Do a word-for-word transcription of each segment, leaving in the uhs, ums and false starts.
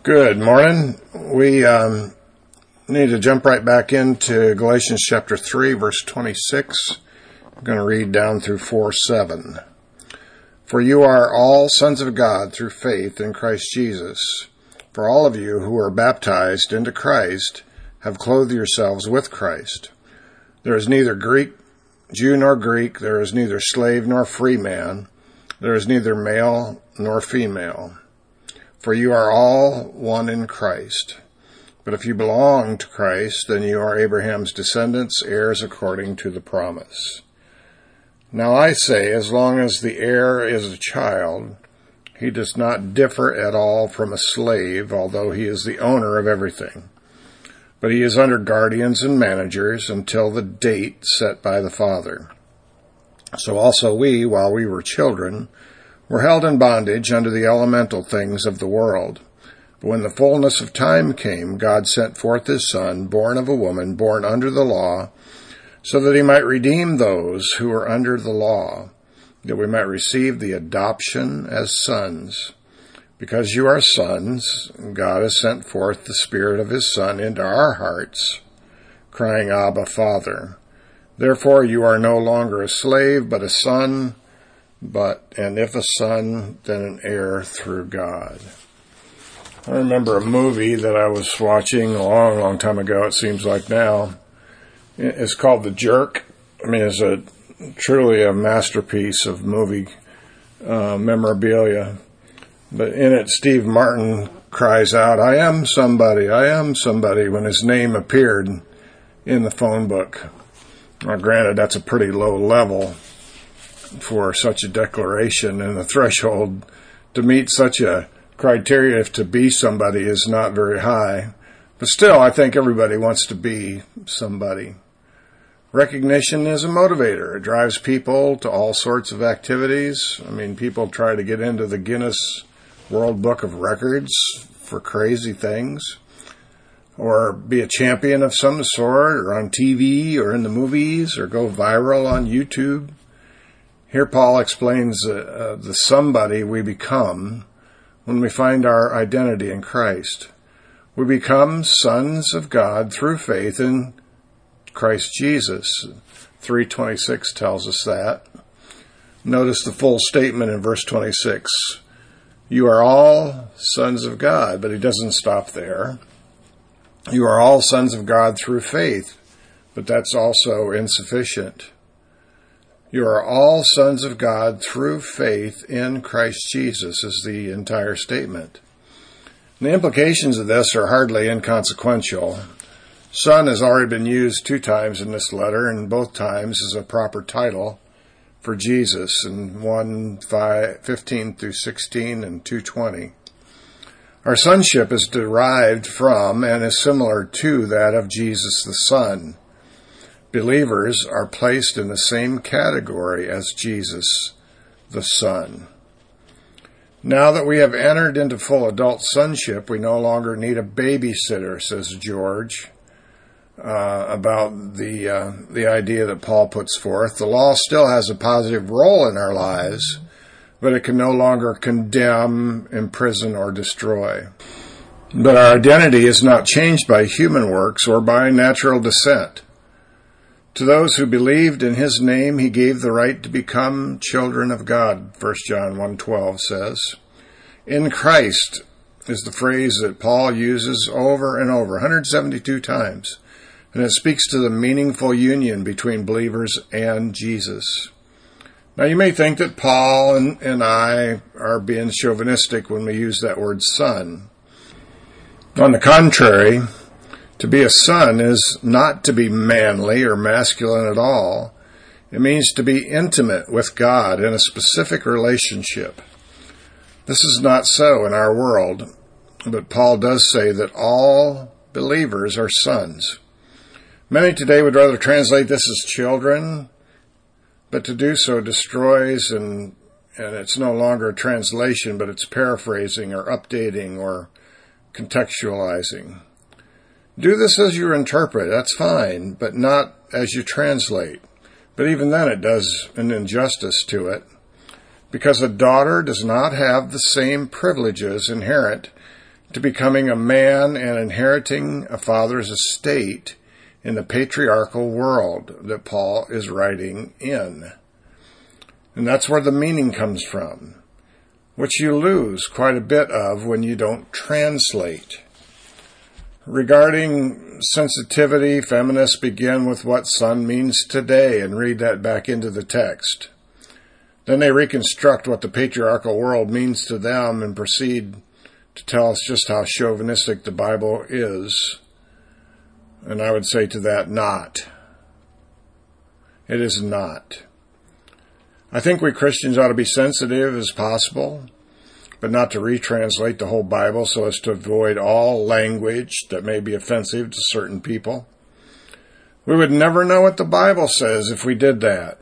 Good morning. We um, need to jump right back into Galatians chapter three, verse twenty-six. I'm going to read down through four seven. For you are all sons of God through faith in Christ Jesus. For all of you who are baptized into Christ have clothed yourselves with Christ. There is neither Greek, Jew nor Greek. There is neither slave nor free man. There is neither male nor female. For you are all one in Christ. But if you belong to Christ, then you are Abraham's descendants, heirs according to the promise. Now I say, as long as the heir is a child, he does not differ at all from a slave, although he is the owner of everything. But he is under guardians and managers until the date set by the Father. So also we, while we were children, were held in bondage under the elemental things of the world. But when the fullness of time came, God sent forth his Son, born of a woman, born under the law, so that he might redeem those who were under the law, that we might receive the adoption as sons. Because you are sons, God has sent forth the Spirit of his Son into our hearts, crying, Abba, Father. Therefore you are no longer a slave, but a son, but, and if a son, then an heir through God. I remember a movie that I was watching a long, long time ago, it seems like now. It's called The Jerk. I mean, it's a truly a masterpiece of movie uh, memorabilia. But in it, Steve Martin cries out, I am somebody, I am somebody, when his name appeared in the phone book. Now, granted, that's a pretty low level for such a declaration, and the threshold to meet such a criteria to be somebody is not very high. But still, I think everybody wants to be somebody. Recognition is a motivator. It drives people to all sorts of activities. I mean, people try to get into the Guinness World Book of Records for crazy things, or be a champion of some sort, or on T V, or in the movies, or go viral on YouTube. Here Paul explains uh, uh, the somebody we become when we find our identity in Christ. We become sons of God through faith in Christ Jesus. three twenty-six tells us that. Notice the full statement in verse twenty-six. You are all sons of God, but he doesn't stop there. You are all sons of God through faith, but that's also insufficient. You are all sons of God through faith in Christ Jesus is the entire statement. And the implications of this are hardly inconsequential. Son has already been used two times in this letter, and both times is a proper title for Jesus in one fifteen through sixteen and two twenty. Our sonship is derived from and is similar to that of Jesus the Son. Believers are placed in the same category as Jesus the Son. Now that we have entered into full adult sonship, we no longer need a babysitter, says George, uh, about the uh, the idea that Paul puts forth. The law still has a positive role in our lives, but it can no longer condemn, imprison, or destroy. But our identity is not changed by human works or by natural descent. To those who believed in his name, he gave the right to become children of God, First John one twelve says. In Christ is the phrase that Paul uses over and over, one hundred seventy-two times, and it speaks to the meaningful union between believers and Jesus. Now, you may think that Paul and, and I are being chauvinistic when we use that word son. On the contrary, to be a son is not to be manly or masculine at all. It means to be intimate with God in a specific relationship. This is not so in our world, but Paul does say that all believers are sons. Many today would rather translate this as children, but to do so destroys, and, and it's no longer a translation, but it's paraphrasing or updating or contextualizing. Do this as you interpret, that's fine, but not as you translate. But even then it does an injustice to it, because a daughter does not have the same privileges inherent to becoming a man and inheriting a father's estate in the patriarchal world that Paul is writing in. And that's where the meaning comes from, which you lose quite a bit of when you don't translate. Regarding sensitivity, feminists begin with what son means today and read that back into the text. Then they reconstruct what the patriarchal world means to them and proceed to tell us just how chauvinistic the Bible is. And I would say to that, not. It is not. I think we Christians ought to be sensitive as possible, but not to retranslate the whole Bible so as to avoid all language that may be offensive to certain people. We would never know what the Bible says if we did that.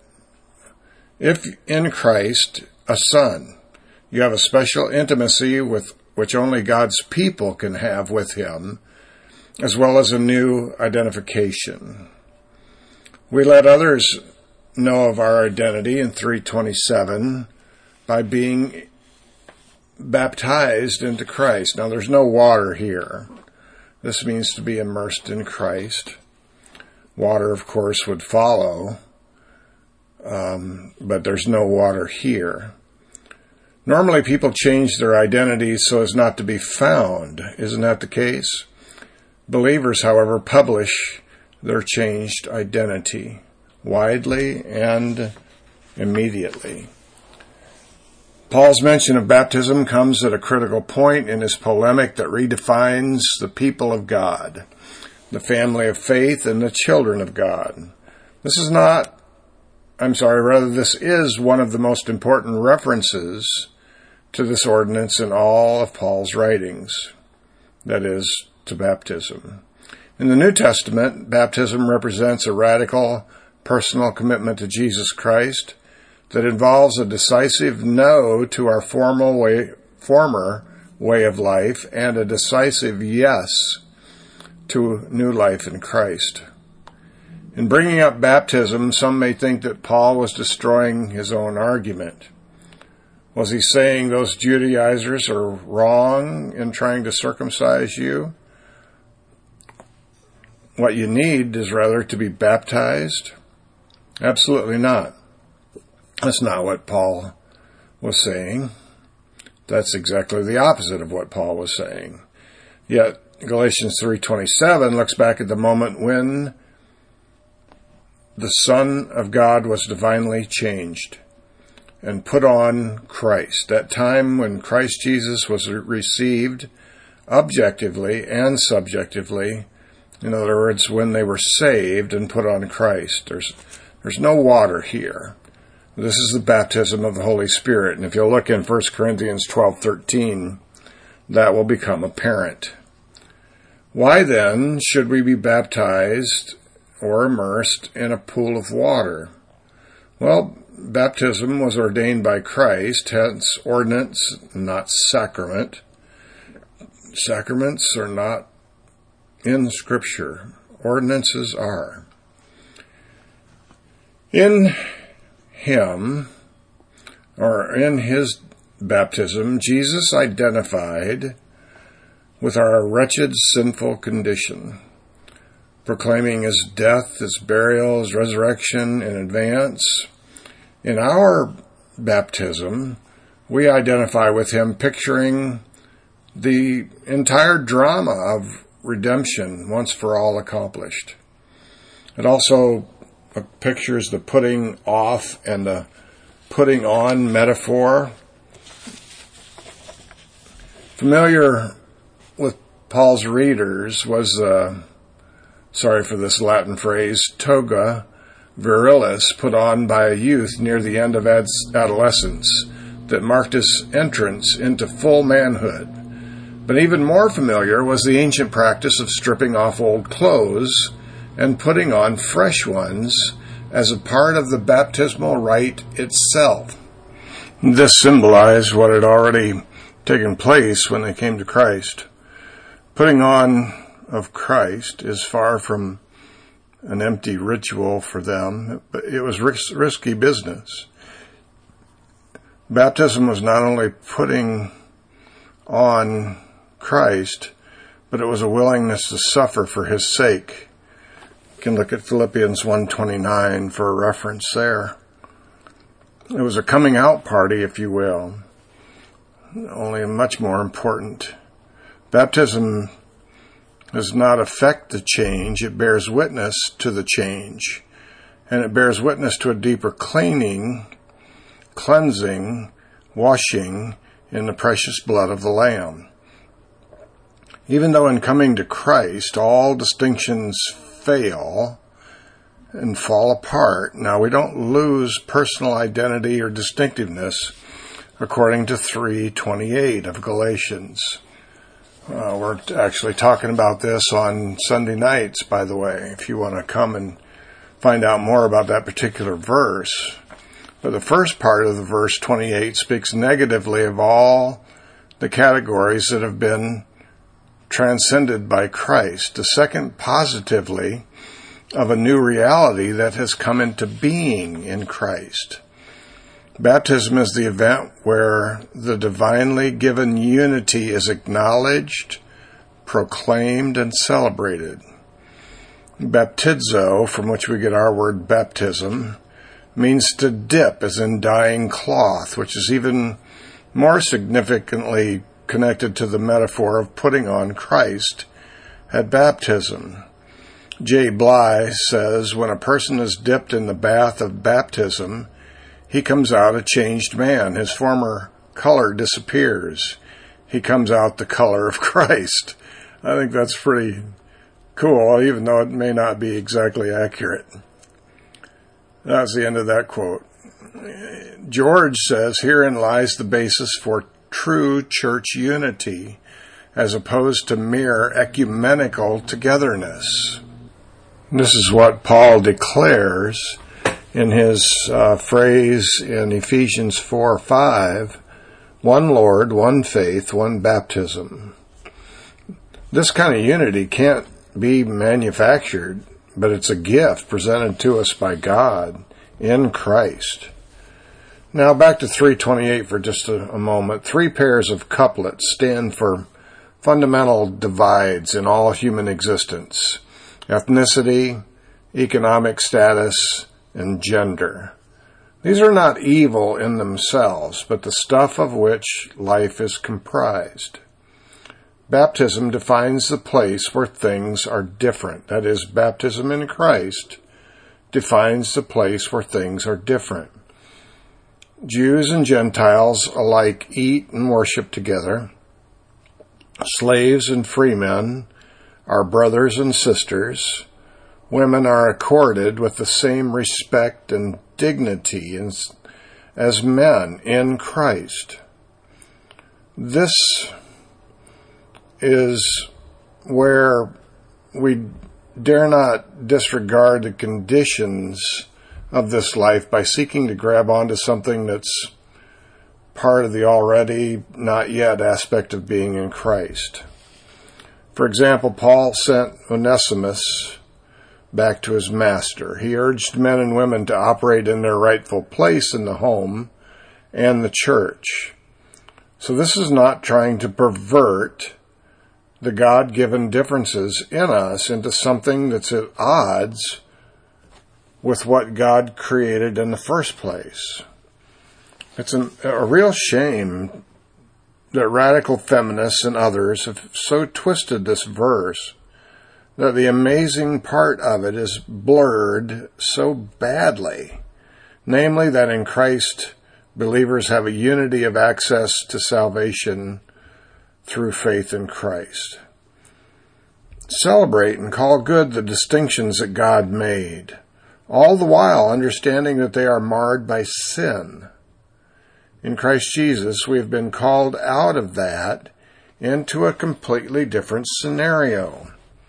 If in Christ, a son, you have a special intimacy with which only God's people can have with him, as well as a new identification. We let others know of our identity in three twenty-seven by being baptized into Christ. Now, there's no water here. This means to be immersed in Christ. Water, of course, would follow, um, but there's no water here. Normally, people change their identity so as not to be found. Isn't that the case? Believers, however, publish their changed identity widely and immediately. Paul's mention of baptism comes at a critical point in his polemic that redefines the people of God, the family of faith, and the children of God. This is not, I'm sorry, rather this is one of the most important references to this ordinance in all of Paul's writings, that is, to baptism. In the New Testament, baptism represents a radical personal commitment to Jesus Christ that involves a decisive no to our formal way, former way of life and a decisive yes to new life in Christ. In bringing up baptism, some may think that Paul was destroying his own argument. Was he saying those Judaizers are wrong in trying to circumcise you? What you need is rather to be baptized? Absolutely not. That's not what Paul was saying. That's exactly the opposite of what Paul was saying. Yet Galatians three twenty-seven looks back at the moment when the Son of God was divinely changed and put on Christ. That time when Christ Jesus was received objectively and subjectively. In other words, when they were saved and put on Christ. There's, there's no water here. This is the baptism of the Holy Spirit. And if you'll look in First Corinthians twelve thirteen, that will become apparent. Why then should we be baptized or immersed in a pool of water? Well, baptism was ordained by Christ, hence ordinance, not sacrament. Sacraments are not in Scripture. Ordinances are. In him, or in his baptism, Jesus identified with our wretched, sinful condition, proclaiming his death, his burial, his resurrection in advance. In our baptism, we identify with him, picturing the entire drama of redemption once for all accomplished. It also pictures the putting off and the putting on metaphor. Familiar with Paul's readers was, uh, sorry for this Latin phrase, toga virilis, put on by a youth near the end of adolescence that marked his entrance into full manhood. But even more familiar was the ancient practice of stripping off old clothes and putting on fresh ones as a part of the baptismal rite itself. This symbolized what had already taken place when they came to Christ. Putting on of Christ is far from an empty ritual for them, but it was ris- risky business. Baptism was not only putting on Christ, but it was a willingness to suffer for his sake. You can look at Philippians one twenty-nine for a reference there. It was a coming out party, if you will, only much more important. Baptism does not affect the change, it bears witness to the change, and it bears witness to a deeper cleaning, cleansing, washing in the precious blood of the Lamb. Even though in coming to Christ all distinctions fail and fall apart, now we don't lose personal identity or distinctiveness according to three twenty-eight of Galatians. Uh, we're actually talking about this on Sunday nights, by the way, if you want to come and find out more about that particular verse. But the first part of the verse twenty-eight speaks negatively of all the categories that have been transcended by Christ. The second positively of a new reality that has come into being in Christ. Baptism is the event where the divinely given unity is acknowledged, proclaimed, and celebrated. Baptizo, from which we get our word baptism, means to dip, as in dyeing cloth, which is even more significantly connected to the metaphor of putting on Christ at baptism. J. Bly says, when a person is dipped in the bath of baptism, he comes out a changed man. His former color disappears. He comes out the color of Christ. I think that's pretty cool, even though it may not be exactly accurate. That's the end of that quote. George says, herein lies the basis for true church unity, as opposed to mere ecumenical togetherness. This is what Paul declares in his uh, phrase in Ephesians four five, one Lord, one faith, one baptism. This kind of unity can't be manufactured, but it's a gift presented to us by God in Christ. Now back to three twenty-eight for just a, a moment. Three pairs of couplets stand for fundamental divides in all human existence: ethnicity, economic status, and gender. These are not evil in themselves, but the stuff of which life is comprised. Baptism defines the place where things are different. That is, baptism in Christ defines the place where things are different. Jews and Gentiles alike eat and worship together. Slaves and freemen are brothers and sisters. Women are accorded with the same respect and dignity as men in Christ. This is where we dare not disregard the conditions of this life by seeking to grab onto something that's part of the already not yet aspect of being in Christ. For example, Paul sent Onesimus back to his master. He urged men and women to operate in their rightful place in the home and the church. So this is not trying to pervert the God-given differences in us into something that's at odds with what God created in the first place. It's a, a real shame that radical feminists and others have so twisted this verse that the amazing part of it is blurred so badly. Namely, that in Christ, believers have a unity of access to salvation through faith in Christ. Celebrate and call good the distinctions that God made, all the while understanding that they are marred by sin. In Christ Jesus, we have been called out of that into a completely different scenario.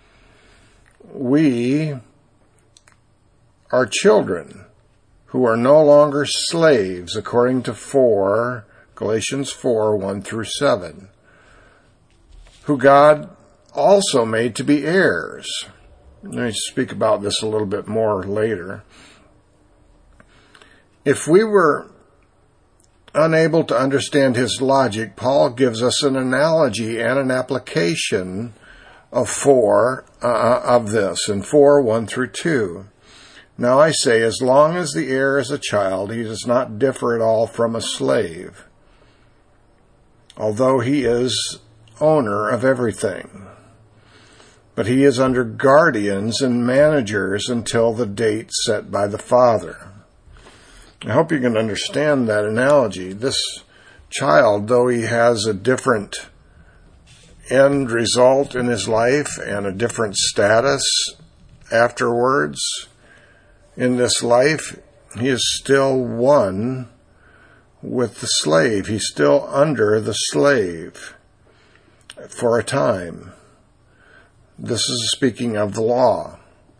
We are children who are no longer slaves, according to four, Galatians four, one through seven, who God also made to be heirs. Let me speak about this a little bit more later. If we were unable to understand his logic, Paul gives us an analogy and an application of four uh, of this, in four, one through two. Now I say, as long as the heir is a child, he does not differ at all from a slave, although he is owner of everything. But he is under guardians and managers until the date set by the father. I hope you can understand that analogy. This child, though he has a different end result in his life and a different status afterwards in this life, he is still one with the slave. He's still under the slave for a time. This is speaking of the law.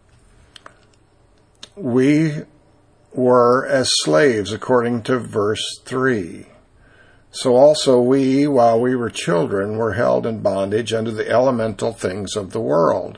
We were as slaves according to verse three. So also we, while we were children, were held in bondage under the elemental things of the world.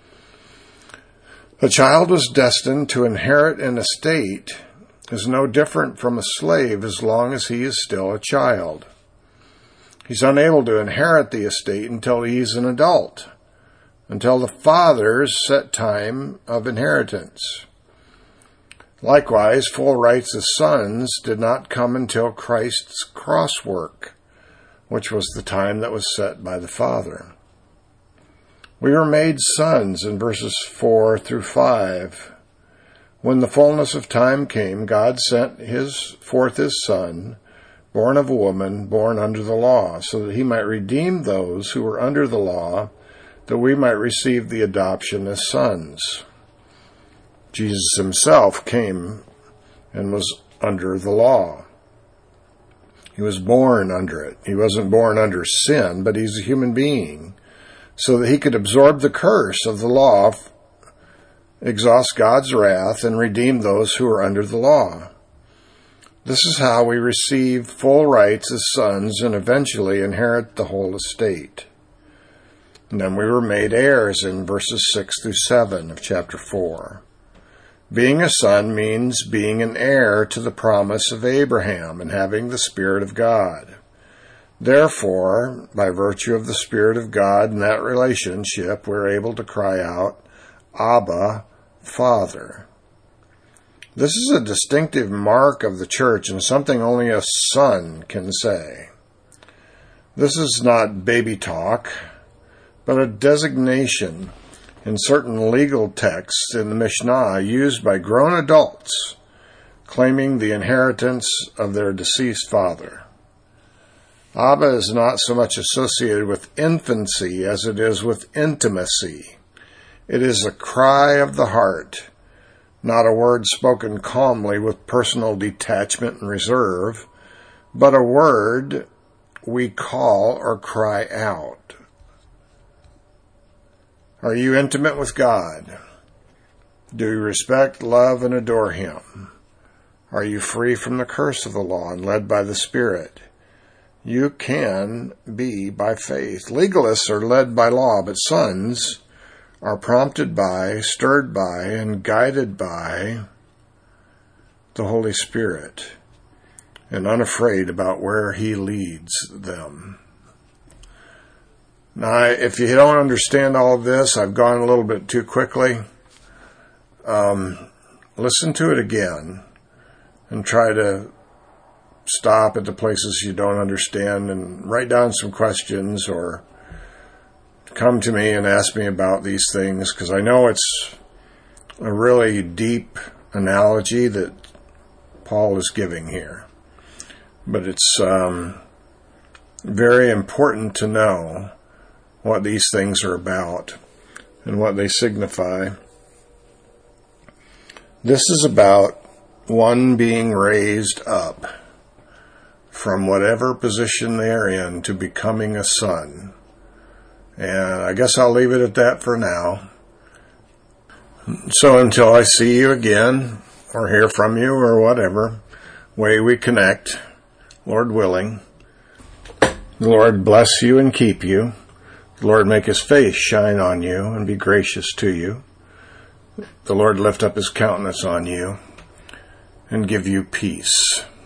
A child was destined to inherit an estate is no different from a slave as long as he is still a child. He's unable to inherit the estate until he's an adult, until the father's set time of inheritance. Likewise, full rights as sons did not come until Christ's cross work, which was the time that was set by the Father. We were made sons in verses four through five. When the fullness of time came, God sent his forth his Son, born of a woman, born under the law, so that he might redeem those who were under the law, that we might receive the adoption as sons. Jesus himself came and was under the law. He was born under it. He wasn't born under sin, but he's a human being, so that he could absorb the curse of the law, exhaust God's wrath, and redeem those who are under the law. This is how we receive full rights as sons and eventually inherit the whole estate. And then we were made heirs in verses six through seven of chapter four. Being a son means being an heir to the promise of Abraham and having the Spirit of God. Therefore, by virtue of the Spirit of God and that relationship, we're able to cry out, Abba, Father. This is a distinctive mark of the church and something only a son can say. This is not baby talk, but a designation in certain legal texts in the Mishnah used by grown adults claiming the inheritance of their deceased father. Abba is not so much associated with infancy as it is with intimacy. It is a cry of the heart, not a word spoken calmly with personal detachment and reserve, but a word we call or cry out. Are you intimate with God? Do you respect, love, and adore him? Are you free from the curse of the law and led by the Spirit? You can be by faith. Legalists are led by law, but sons are prompted by, stirred by, and guided by the Holy Spirit, and unafraid about where he leads them. Now, if you don't understand all of this, I've gone a little bit too quickly. Um, listen to it again and try to stop at the places you don't understand and write down some questions or come to me and ask me about these things, because I know it's a really deep analogy that Paul is giving here. But it's um, very important to know what these things are about and what they signify. This is about one being raised up from whatever position they are in to becoming a son. And I guess I'll leave it at that for now. So until I see you again, or hear from you, or whatever way we connect, Lord willing, the Lord bless you and keep you. The Lord make his face shine on you and be gracious to you. The Lord lift up his countenance on you and give you peace.